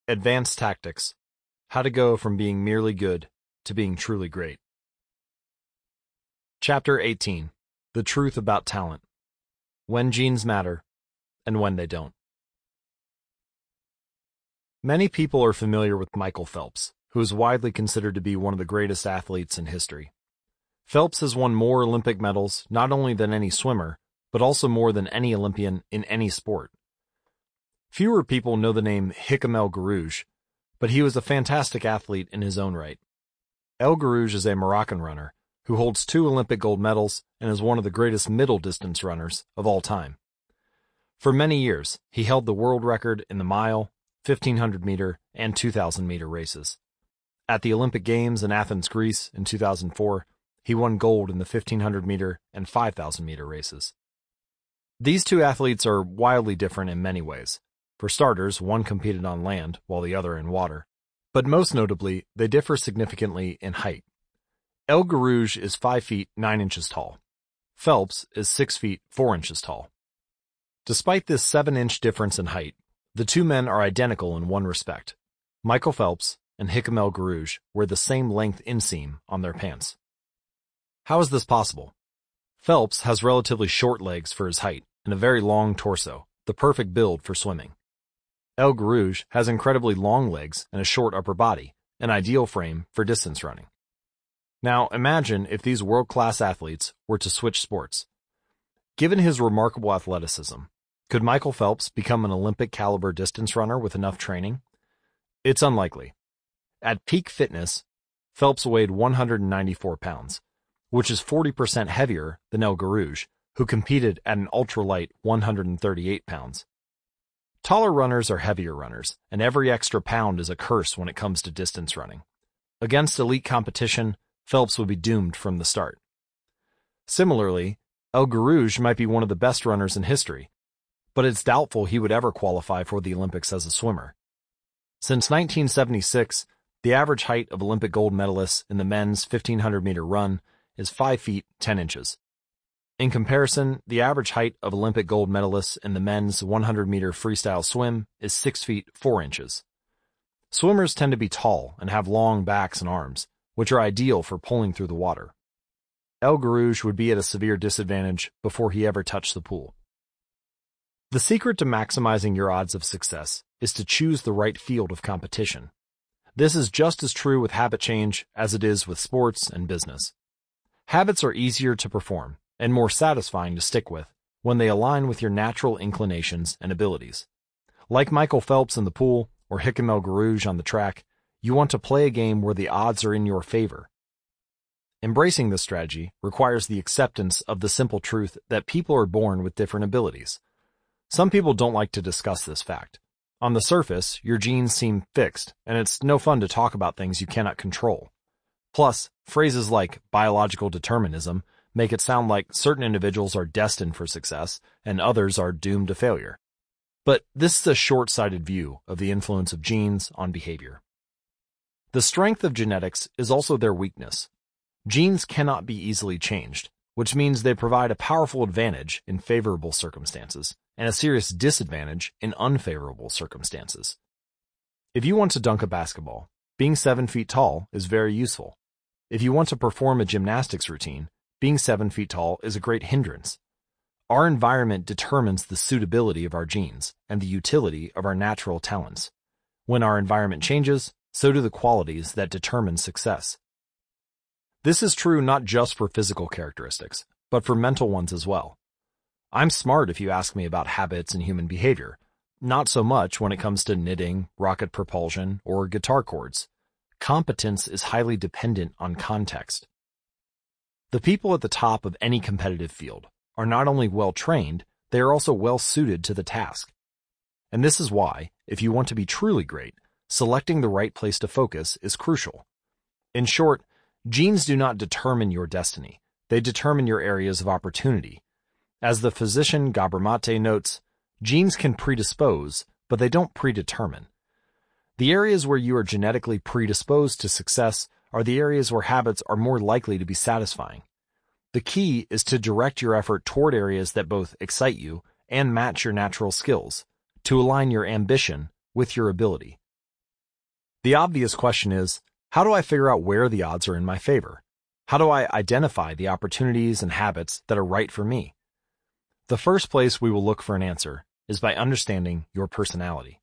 Advanced Tactics: How to Go from Being Merely Good to Being Truly Great. Chapter 18: The Truth About Talent. When Genes Matter and When They Don't. Many people are familiar with Michael Phelps, who is widely considered to be one of the greatest athletes in history. Phelps has won more Olympic medals not only than any swimmer, but also more than any Olympian in any sport. Fewer people know the name Hicham El Guerrouj, but he was a fantastic athlete in his own right. El Guerrouj is a Moroccan runner who holds 2 Olympic gold medals and is one of the greatest middle-distance runners of all time. For many years, he held the world record in the mile, 1,500-meter, and 2,000-meter races. At the Olympic Games in Athens, Greece in 2004, he won gold in the 1,500-meter and 5,000-meter races. These two athletes are wildly different in many ways. For starters, one competed on land while the other in water. But most notably, they differ significantly in height. El Guerrouj is 5 feet 9 inches tall. Phelps is 6 feet 4 inches tall. Despite this 7-inch difference in height, the two men are identical in one respect. Michael Phelps and Hicham El Guerrouj wear the same length inseam on their pants. How is this possible? Phelps has relatively short legs for his height and a very long torso, the perfect build for swimming. El Guerrouj has incredibly long legs and a short upper body, an ideal frame for distance running. Now imagine if these world-class athletes were to switch sports. Given his remarkable athleticism, could Michael Phelps become an Olympic-caliber distance runner with enough training? It's unlikely. At peak fitness, Phelps weighed 194 pounds, which is 40% heavier than El Guerrouj, who competed at an ultralight 138 pounds. Taller runners are heavier runners, and every extra pound is a curse when it comes to distance running. Against elite competition, Phelps would be doomed from the start. Similarly, El Guerrouj might be one of the best runners in history, but it's doubtful he would ever qualify for the Olympics as a swimmer. Since 1976, the average height of Olympic gold medalists in the men's 1,500-meter run is 5 feet 10 inches. In comparison, the average height of Olympic gold medalists in the men's 100-meter freestyle swim is 6 feet 4 inches. Swimmers tend to be tall and have long backs and arms, which are ideal for pulling through the water. El Guerrouj would be at a severe disadvantage before he ever touched the pool. The secret to maximizing your odds of success is to choose the right field of competition. This is just as true with habit change as it is with sports and business. Habits are easier to perform and more satisfying to stick with when they align with your natural inclinations and abilities. Like Michael Phelps in the pool or Hicham El Guerrouj on the track, you want to play a game where the odds are in your favor. Embracing this strategy requires the acceptance of the simple truth that people are born with different abilities. Some people don't like to discuss this fact. On the surface, your genes seem fixed, and it's no fun to talk about things you cannot control. Plus, phrases like biological determinism make it sound like certain individuals are destined for success and others are doomed to failure. But this is a short-sighted view of the influence of genes on behavior. The strength of genetics is also their weakness. Genes cannot be easily changed, which means they provide a powerful advantage in favorable circumstances and a serious disadvantage in unfavorable circumstances. If you want to dunk a basketball, being 7 feet tall is very useful. If you want to perform a gymnastics routine, being 7 feet tall is a great hindrance. Our environment determines the suitability of our genes and the utility of our natural talents. When our environment changes, so do the qualities that determine success. This is true not just for physical characteristics, but for mental ones as well. I'm smart if you ask me about habits and human behavior, not so much when it comes to knitting, rocket propulsion, or guitar chords. Competence is highly dependent on context. The people at the top of any competitive field are not only well-trained, they are also well-suited to the task. And this is why, if you want to be truly great, selecting the right place to focus is crucial. In short, genes do not determine your destiny. They determine your areas of opportunity. As the physician Gabor Mate notes, genes can predispose, but they don't predetermine. The areas where you are genetically predisposed to success are the areas where habits are more likely to be satisfying. The key is to direct your effort toward areas that both excite you and match your natural skills, to align your ambition with your ability. The obvious question is, how do I figure out where the odds are in my favor? How do I identify the opportunities and habits that are right for me? The first place we will look for an answer is by understanding your personality.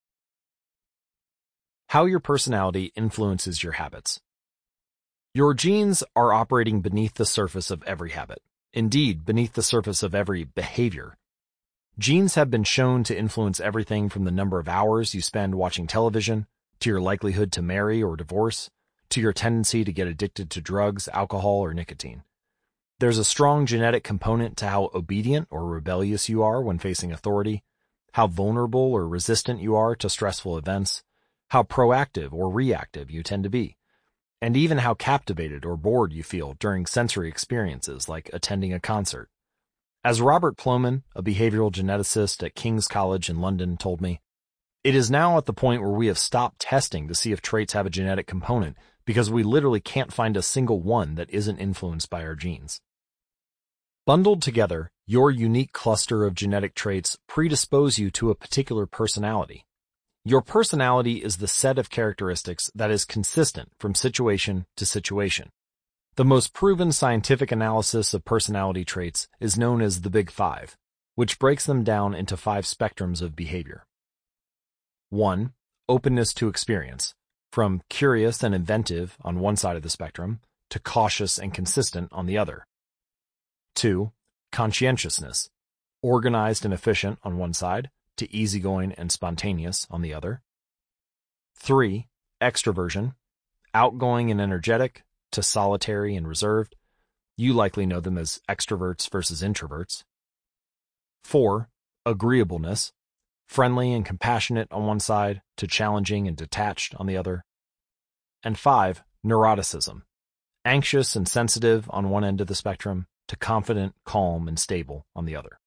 How your personality influences your habits. Your genes are operating beneath the surface of every habit, indeed, beneath the surface of every behavior. Genes have been shown to influence everything from the number of hours you spend watching television, to your likelihood to marry or divorce, to your tendency to get addicted to drugs, alcohol, or nicotine. There's a strong genetic component to how obedient or rebellious you are when facing authority, how vulnerable or resistant you are to stressful events, how proactive or reactive you tend to be, and even how captivated or bored you feel during sensory experiences like attending a concert. As Robert Plomin, a behavioral geneticist at King's College in London, told me, it is now at the point where we have stopped testing to see if traits have a genetic component because we literally can't find a single one that isn't influenced by our genes. Bundled together, your unique cluster of genetic traits predispose you to a particular personality. Your personality is the set of characteristics that is consistent from situation to situation. The most proven scientific analysis of personality traits is known as the Big Five, which breaks them down into 5 spectrums of behavior. 1. Openness to experience, from curious and inventive on one side of the spectrum to cautious and consistent on the other. 2. Conscientiousness, organized and efficient on one side to easygoing and spontaneous on the other. 3. Extroversion, outgoing and energetic to solitary and reserved. You likely know them as extroverts versus introverts. 4. Agreeableness, friendly and compassionate on one side to challenging and detached on the other. And 5. Neuroticism, anxious and sensitive on one end of the spectrum to confident, calm, and stable on the other.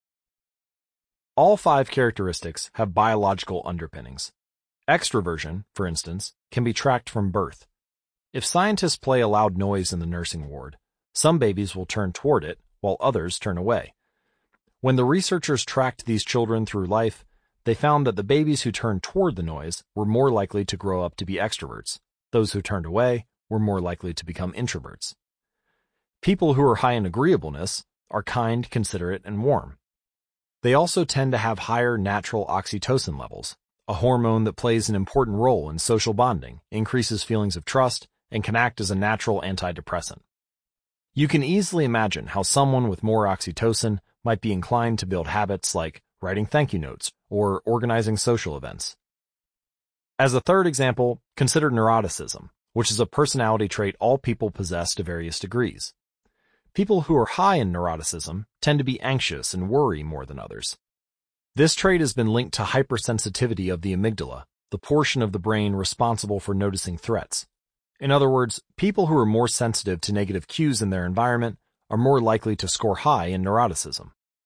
All 5 characteristics have biological underpinnings. Extroversion, for instance, can be tracked from birth. If scientists play a loud noise in the nursing ward, some babies will turn toward it while others turn away. When the researchers tracked these children through life, they found that the babies who turned toward the noise were more likely to grow up to be extroverts. Those who turned away were more likely to become introverts. People who are high in agreeableness are kind, considerate, and warm. They also tend to have higher natural oxytocin levels, a hormone that plays an important role in social bonding, increases feelings of trust, and can act as a natural antidepressant. You can easily imagine how someone with more oxytocin might be inclined to build habits like writing thank you notes or organizing social events. As a third example, consider neuroticism, which is a personality trait all people possess to various degrees. People who are high in neuroticism tend to be anxious and worry more than others. This trait has been linked to hypersensitivity of the amygdala, the portion of the brain responsible for noticing threats. In other words, people who are more sensitive to negative cues in their environment are more likely to score high in neuroticism.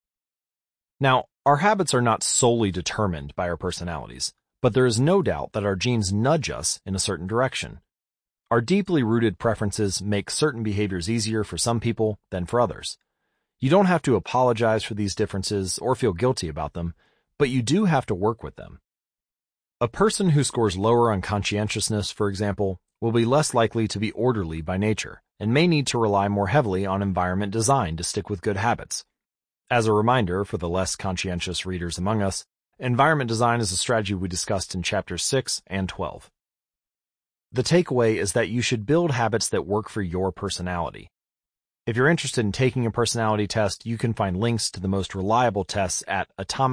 Now, our habits are not solely determined by our personalities, but there is no doubt that our genes nudge us in a certain direction. Our deeply rooted preferences make certain behaviors easier for some people than for others. You don't have to apologize for these differences or feel guilty about them, but you do have to work with them. A person who scores lower on conscientiousness, for example, will be less likely to be orderly by nature and may need to rely more heavily on environment design to stick with good habits. As a reminder for the less conscientious readers among us, environment design is a strategy we discussed in chapters 6 and 12. The takeaway is that you should build habits that work for your personality. If you're interested in taking a personality test, you can find links to the most reliable tests at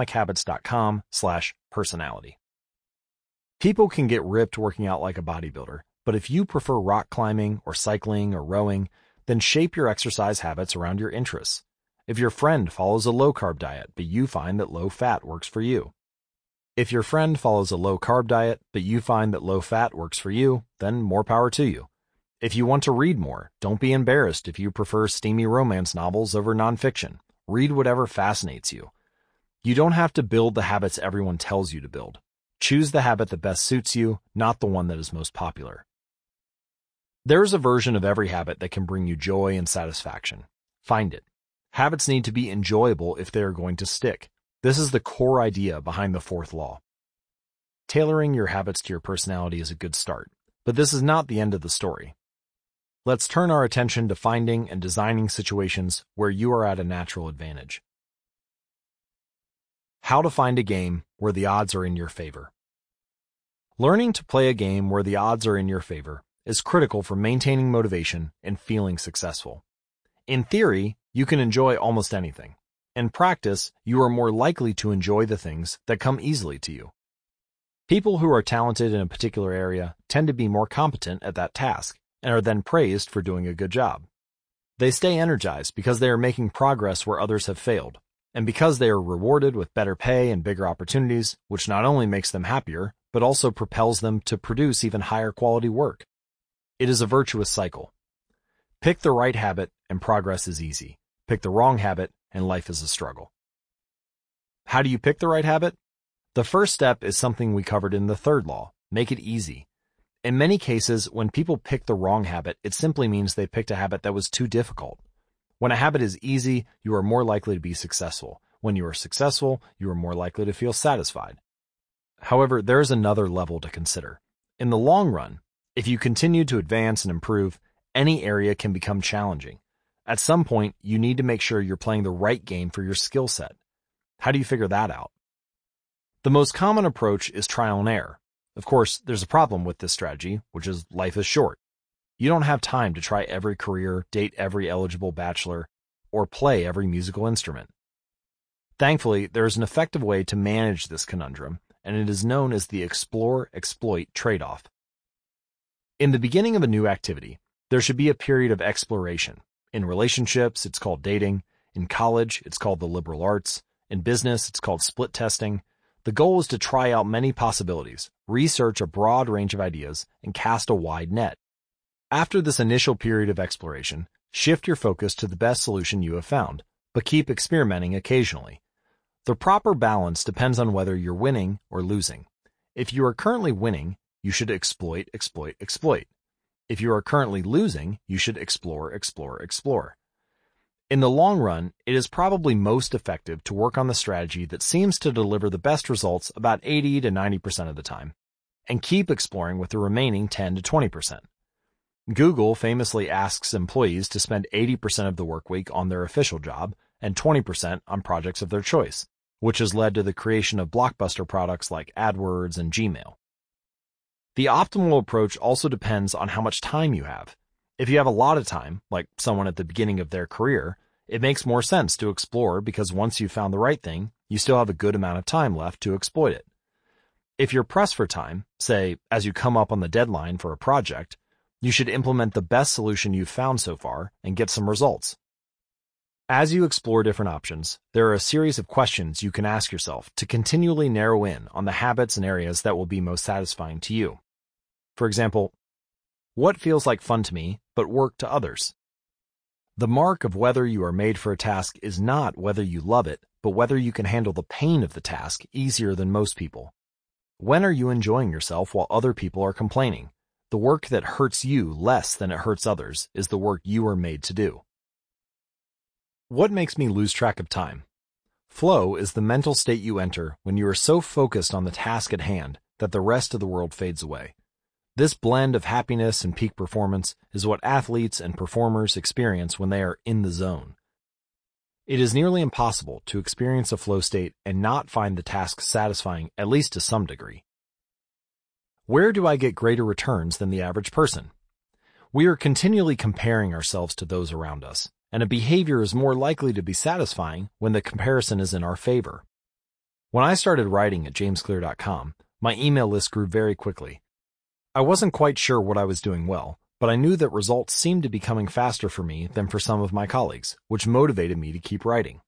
atomichabits.com/personality. People can get ripped working out like a bodybuilder, but if you prefer rock climbing or cycling or rowing, then shape your exercise habits around your interests. If your friend follows a low-carb diet, but you find that low-fat works for you. If your friend follows a low-carb diet, but you find that low-fat works for you, then more power to you. If you want to read more, don't be embarrassed if you prefer steamy romance novels over nonfiction. Read whatever fascinates you. You don't have to build the habits everyone tells you to build. Choose the habit that best suits you, not the one that is most popular. There is a version of every habit that can bring you joy and satisfaction. Find it. Habits need to be enjoyable if they are going to stick. This is the core idea behind the 4th law. tailoring your habits to your personality is a good start, but this is not the end of the story. Let's turn our attention to finding and designing situations where you are at a natural advantage. How to find a game where the odds are in your favor. Learning to play a game where the odds are in your favor is critical for maintaining motivation and feeling successful. In theory, you can enjoy almost anything. In practice, you are more likely to enjoy the things that come easily to you. People who are talented in a particular area tend to be more competent at that task and are then praised for doing a good job. They stay energized because they are making progress where others have failed, and because they are rewarded with better pay and bigger opportunities, which not only makes them happier, but also propels them to produce even higher quality work. It is a virtuous cycle. Pick the right habit and progress is easy. Pick the wrong habit and life is a struggle. How do you pick the right habit? The first step is something we covered in the third law: make it easy. In many cases, when people pick the wrong habit, it simply means they picked a habit that was too difficult. When a habit is easy, you are more likely to be successful. When you are successful, you are more likely to feel satisfied. However, there is another level to consider. In the long run, if you continue to advance and improve, any area can become challenging. At some point, you need to make sure you're playing the right game for your skill set. How do you figure that out? The most common approach is trial and error. Of course, there's a problem with this strategy, which is life is short. You don't have time to try every career, date every eligible bachelor, or play every musical instrument. Thankfully, there is an effective way to manage this conundrum, and it is known as the explore-exploit trade-off. In the beginning of a new activity, there should be a period of exploration. In relationships, it's called dating. In college, it's called the liberal arts. In business, it's called split testing. The goal is to try out many possibilities, research a broad range of ideas, and cast a wide net. After this initial period of exploration, shift your focus to the best solution you have found, but keep experimenting occasionally. The proper balance depends on whether you're winning or losing. If you are currently winning, you should exploit. If you are currently losing, you should explore. In the long run, it is probably most effective to work on the strategy that seems to deliver the best results about 80 to 90% of the time, and keep exploring with the remaining 10 to 20%. Google famously asks employees to spend 80% of the work week on their official job and 20% on projects of their choice, which has led to the creation of blockbuster products like AdWords and Gmail. The optimal approach also depends on how much time you have. If you have a lot of time, like someone at the beginning of their career, it makes more sense to explore because once you've found the right thing, you still have a good amount of time left to exploit it. If you're pressed for time, say, as you come up on the deadline for a project, you should implement the best solution you've found so far and get some results. As you explore different options, there are a series of questions you can ask yourself to continually narrow in on the habits and areas that will be most satisfying to you. For example, what feels like fun to me, but work to others? The mark of whether you are made for a task is not whether you love it, but whether you can handle the pain of the task easier than most people. When are you enjoying yourself while other people are complaining? The work that hurts you less than it hurts others is the work you are made to do. What makes me lose track of time? Flow is the mental state you enter when you are so focused on the task at hand that the rest of the world fades away. This blend of happiness and peak performance is what athletes and performers experience when they are in the zone. It is nearly impossible to experience a flow state and not find the task satisfying, at least to some degree. Where do I get greater returns than the average person? We are continually comparing ourselves to those around us, and a behavior is more likely to be satisfying when the comparison is in our favor. When I started writing at jamesclear.com, my email list grew very quickly. I wasn't quite sure what I was doing well, but I knew that results seemed to be coming faster for me than for some of my colleagues, which motivated me to keep writing.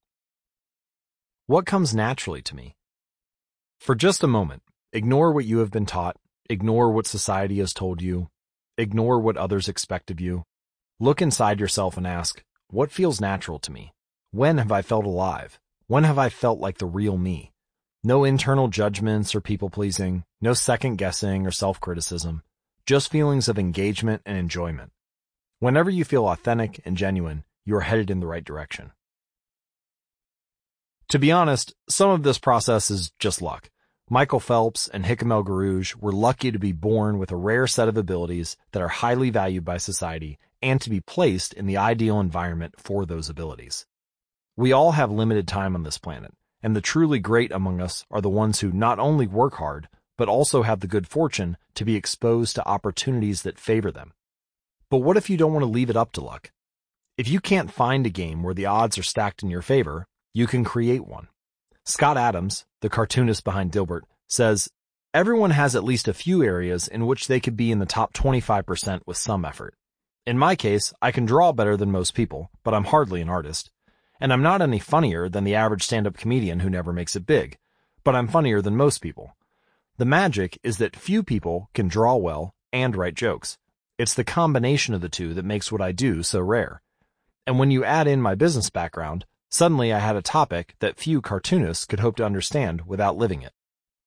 What comes naturally to me? For just a moment, ignore what you have been taught, ignore what society has told you, ignore what others expect of you. Look inside yourself and ask, what feels natural to me? When have I felt alive? When have I felt like the real me? No internal judgments or people-pleasing, no second-guessing or self-criticism, just feelings of engagement and enjoyment. Whenever you feel authentic and genuine, you are headed in the right direction. To be honest, some of this process is just luck. Michael Phelps and Hicham El Guerrouj were lucky to be born with a rare set of abilities that are highly valued by society and to be placed in the ideal environment for those abilities. We all have limited time on this planet, and the truly great among us are the ones who not only work hard, but also have the good fortune to be exposed to opportunities that favor them. But what if you don't want to leave it up to luck? If you can't find a game where the odds are stacked in your favor, you can create one. Scott Adams, the cartoonist behind Dilbert, says, "Everyone has at least a few areas in which they could be in the top 25% with some effort. In my case, I can draw better than most people, but I'm hardly an artist. And I'm not any funnier than the average stand-up comedian who never makes it big, but I'm funnier than most people. The magic is that few people can draw well and write jokes. It's the combination of the two that makes what I do so rare. And when you add in my business background, suddenly I had a topic that few cartoonists could hope to understand without living it."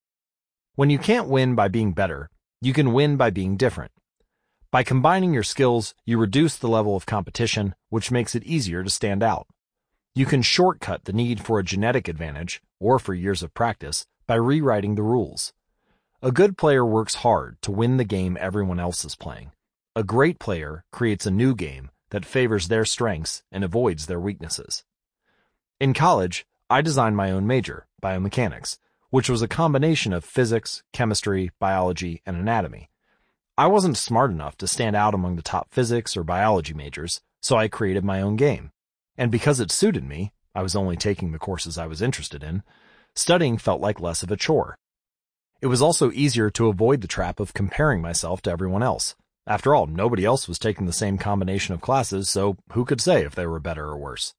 When you can't win by being better, you can win by being different. By combining your skills, you reduce the level of competition, which makes it easier to stand out. You can shortcut the need for a genetic advantage, or for years of practice, by rewriting the rules. A good player works hard to win the game everyone else is playing. A great player creates a new game that favors their strengths and avoids their weaknesses. In college, I designed my own major, biomechanics, which was a combination of physics, chemistry, biology, and anatomy. I wasn't smart enough to stand out among the top physics or biology majors, so I created my own game. And because it suited me, I was only taking the courses I was interested in, studying felt like less of a chore. It was also easier to avoid the trap of comparing myself to everyone else. After all, nobody else was taking the same combination of classes, so who could say if they were better or worse?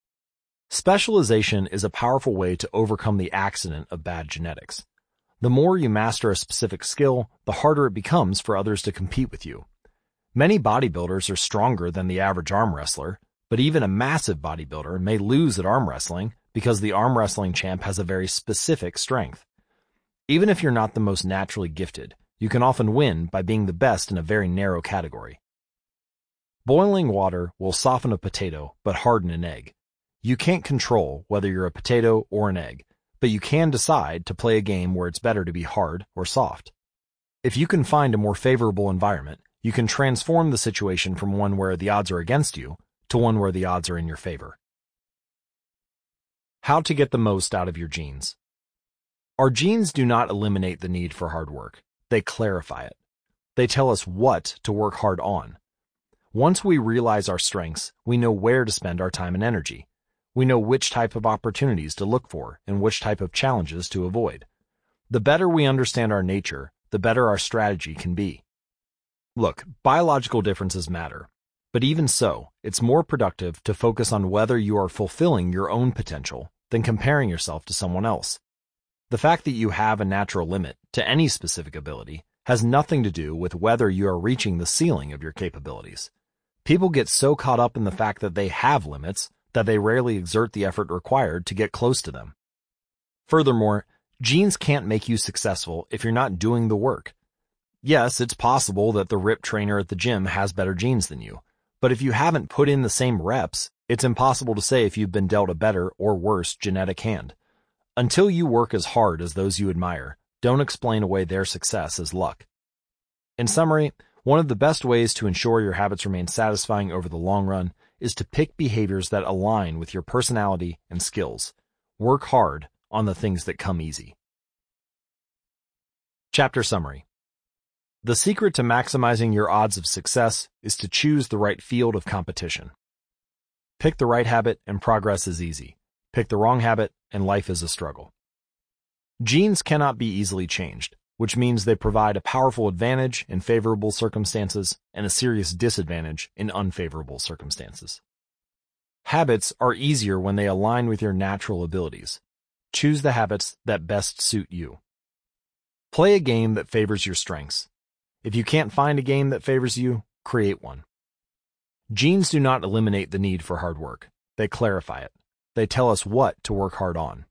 Specialization is a powerful way to overcome the accident of bad genetics. The more you master a specific skill, the harder it becomes for others to compete with you. Many bodybuilders are stronger than the average arm wrestler, but even a massive bodybuilder may lose at arm wrestling because the arm wrestling champ has a very specific strength. Even if you're not the most naturally gifted, you can often win by being the best in a very narrow category. Boiling water will soften a potato but harden an egg. You can't control whether you're a potato or an egg, but you can decide to play a game where it's better to be hard or soft. If you can find a more favorable environment, you can transform the situation from one where the odds are against you to one where the odds are in your favor. How to get the most out of your genes. Our genes do not eliminate the need for hard work. They clarify it. They tell us what to work hard on. Once we realize our strengths, we know where to spend our time and energy. We know which type of opportunities to look for and which type of challenges to avoid. The better we understand our nature, the better our strategy can be. Look, biological differences matter, but even so, it's more productive to focus on whether you are fulfilling your own potential than comparing yourself to someone else. The fact that you have a natural limit to any specific ability has nothing to do with whether you are reaching the ceiling of your capabilities. People get so caught up in the fact that they have limits that they rarely exert the effort required to get close to them. Furthermore, genes can't make you successful if you're not doing the work. Yes, it's possible that the ripped trainer at the gym has better genes than you, but if you haven't put in the same reps, it's impossible to say if you've been dealt a better or worse genetic hand. Until you work as hard as those you admire, don't explain away their success as luck. In summary, one of the best ways to ensure your habits remain satisfying over the long run is to pick behaviors that align with your personality and skills. Work hard on the things that come easy. Chapter Summary. The secret to maximizing your odds of success is to choose the right field of competition. Pick the right habit and progress is easy. Pick the wrong habit and life is a struggle. Genes cannot be easily changed, which means they provide a powerful advantage in favorable circumstances and a serious disadvantage in unfavorable circumstances. Habits are easier when they align with your natural abilities. Choose the habits that best suit you. Play a game that favors your strengths. If you can't find a game that favors you, create one. Genes do not eliminate the need for hard work. They clarify it. They tell us what to work hard on.